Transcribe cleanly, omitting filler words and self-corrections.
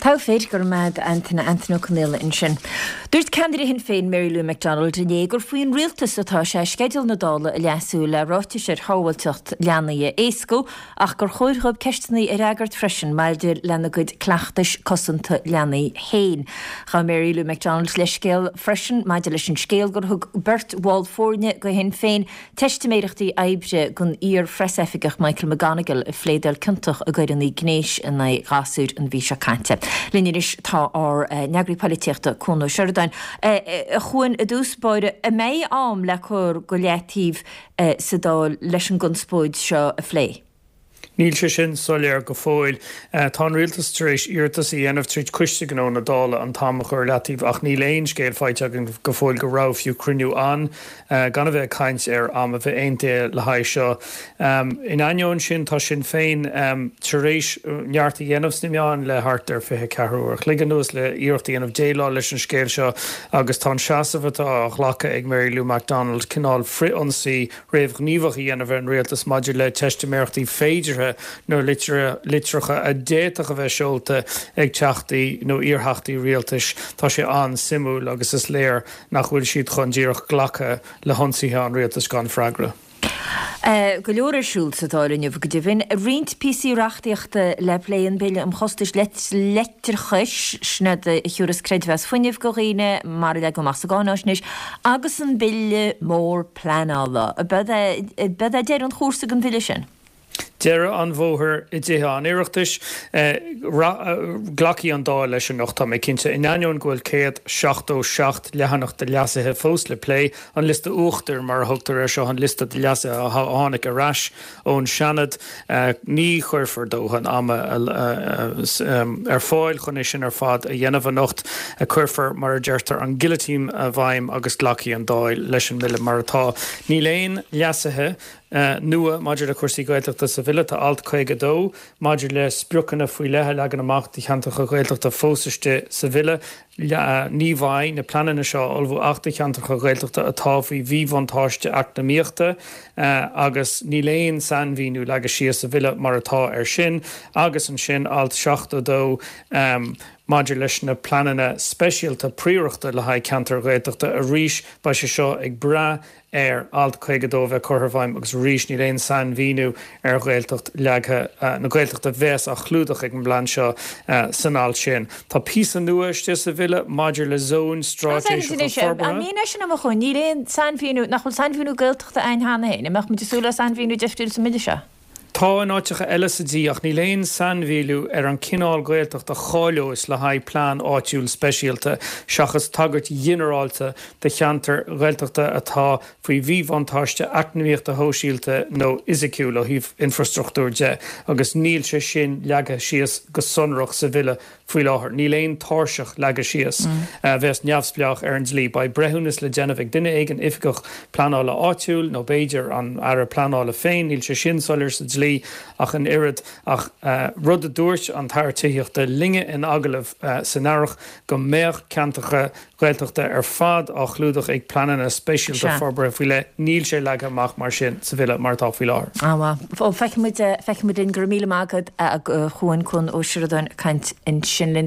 Tá féidir gur meid Anthony Conneal in sin. Dúirt candidaí hin féin Mary Lou McDonald in gur faoin rialtas atá sé sceidil na dála a leasú le ráitiir hábhailteocht leanaí éascó ach gur chóirthób ceistanaí ar agart freisin maidir lena goid cleachtais cosanta leanaí héin. Cha Mary Lou McDonald le scéal freisin maidir leis an scéal gur thug Bert Waldfórne go hin féin testméireachtaí aibre gon ír freisefigach Michael McGonigal a phléadal cyntach a gaiid an í gnéis in na gasúd an bhí se cainte. Linniris tá ar neagraí políteachta Conó Sheridan. A chuin a dús beide a mé am le chur go leatíh sa dá leis an gunspóid seo a phlé. Níl sé sin soléir go fóil tá rialtas éis iartas í dhéanamh tríd cuiste gó na dála an táach chuir leatíh ach níl éon scéal fáite go fóil go rah fiú cruniú an gan bheith caint ar am a bheith aonté le haid seo. In aineoin sin tá sin féin taréis neartta dhéanamh snimeán le hart ar fithe ceúir. Chligan nuas le iarta dhéanamh déile leis an scéal seo agus tá seasamhatá a chhlacha ag Mary Lou McDonald cinál friionsaí réomh gníomhach dhéanamh an rialtas maidir le testaimeachtaí féidir nó litrecha a déach a bheith seolta ag teachtaí nó íorthachtaí rialtais tá sé an simú agus is léir nach bhfuil siad chun díoch ghlacha le honsaíthe an rialtas gan freagra. Go leor siúil sa dálinniuh go dtíhann a rint PC reachtaíochta le léon béile am chostais letir chuis sna chuúras creidhheas funineh go riine mar le go mas gánáisnis agus an béile mór planála. A bed a déir an chósa an bhile sin. Deire an bmhóthir I dtithe an iireachtais ghlacaí an dá leis an nachta mé cinnte in aineoin ghfuil 167 lehanach de leasathe fós le lé an lista uachtar mar thugtar ar seo an lista de leasa a tháinig aráis ón seanad ní chuirfar dóchan ama ar fáil chun é sin ar fad a dhéanamh an nocht a chuirfar mar a deirtar an giletíim a bhaim agus ghlacaí an dáil leis an mille mar atá. Ní léon leasathe nua maidir a cuasaí gailteachta sa bhile tá alt chuige dó, maidir le spriochanna faoi lethe legan amach cheantacha gailteachta fósaiste sa bhile ní bhaid na planana seo olbhú 8 cheantacha gailteachta atá faoi bhíbhantáiste eacnamaíochta agus ní léon sanmhíú legus sios sa bhile mar atá ar sin agus an sin alt 7 dó maidir leis na planana speisialta príoreachta le haid ceantar gailteachta a ríis ba sé seo ag bra alt chuige dó bheith chorthbhaim agus ríis ní réon san bhíú ar ghailteacht leagthe na ghailteachta bheas a chlúdach ag an bhlan seo sanáil sin. Tá písa nuaiste sa bhile maidir le zón strátéis a míine sin am chuin ní réon san bhíú nach chuil san bhíú gailteachta ein hána héin, amach mu súla san bhíú deftúil sa mide se. Tá an áitecha LSD ach ní léon sanmhíú ar an cinál gailteacht a cháileos le haid plán áitiúil speisialta seachas tagart dhéineráilta de cheantar gailteachta atá faoi bhíbhantáiste eacnamaíochta hóisialta nó isiciúil ó híomh infrastruchtúr de agus níl sé sin leaga síos go sonrach sa bhile faoi láthair. Ní léon táirseach leaga síos bheits neamhspleach ar an dlí ba brethúnas le déanamh duine ag an ifigach planála áitiúil nó béidir an ar planála féin níl sé sin solir sa dlí ach an irid ach rud a dúirt an tartííocht de linge in agalah san áireach go méach ceantacha gailteachta ar fad á chlúdach ag planana speisialta forbre fuile níl sé leag amach mar sin sa bhile mar tá fuil láir. Feicemuid in gur míle mágad a chuin chun ó Sheridan caint in sin